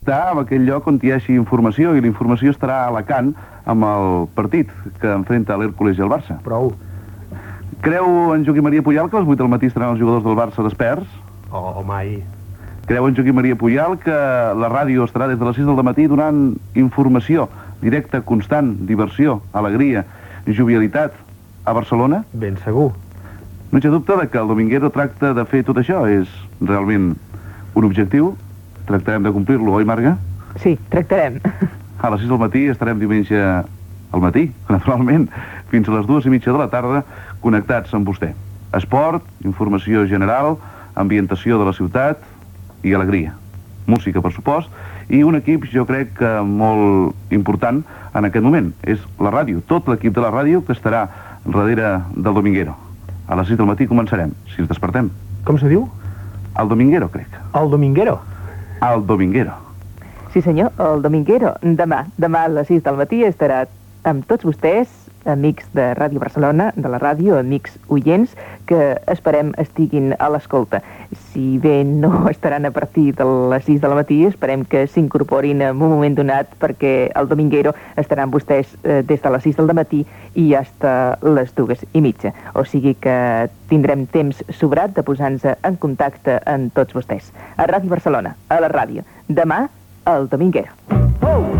Està en aquell lloc on hi hagi informació, i la informació estarà a Alacant amb el partit que enfrenta l'Hèrcules i el Barça. Prou. Creu en Joaquim Maria Puyal que a les 8 del matí estaran els jugadors del Barça desperts? O mai. Creu en Joaquim Maria Puyal que la ràdio estarà des de les 6 del matí donant informació directa, constant, diversió, alegria, jovialitat a Barcelona? Ben segur. No hi ha dubte de que el Dominguero tracta de fer tot això. És realment un objectiu. Tractarem de complir-lo, oi, Marga? Sí, tractarem. A les 6 del matí estarem diumenge al matí, naturalment, fins a les 2:30 de la tarda, connectats amb vostè. Esport, informació general, ambientació de la ciutat i alegria. Música, per supost, i un equip, jo crec que molt important en aquest moment. És la ràdio, tot l'equip de la ràdio que estarà darrere del Dominguero. A les 6 del matí començarem, si ens despertem. Com se diu? El Dominguero, crec. El Dominguero. El Dominguero. Sí, senyor, el Dominguero. Demà a les 6 del matí estarà amb tots vostès, amics de Ràdio Barcelona, de la ràdio, amics oients, que esperem estiguin a l'escolta. Si bé no estaran a partir de les 6 del matí, esperem que s'incorporin en un moment donat, perquè el Dominguero estarà amb vostès des de les 6 del matí i fins les 2:30. O sigui que tindrem temps sobrat de posar-nos en contacte amb tots vostès. A Ràdio Barcelona, a la ràdio. Demà, el Dominguero. Oh!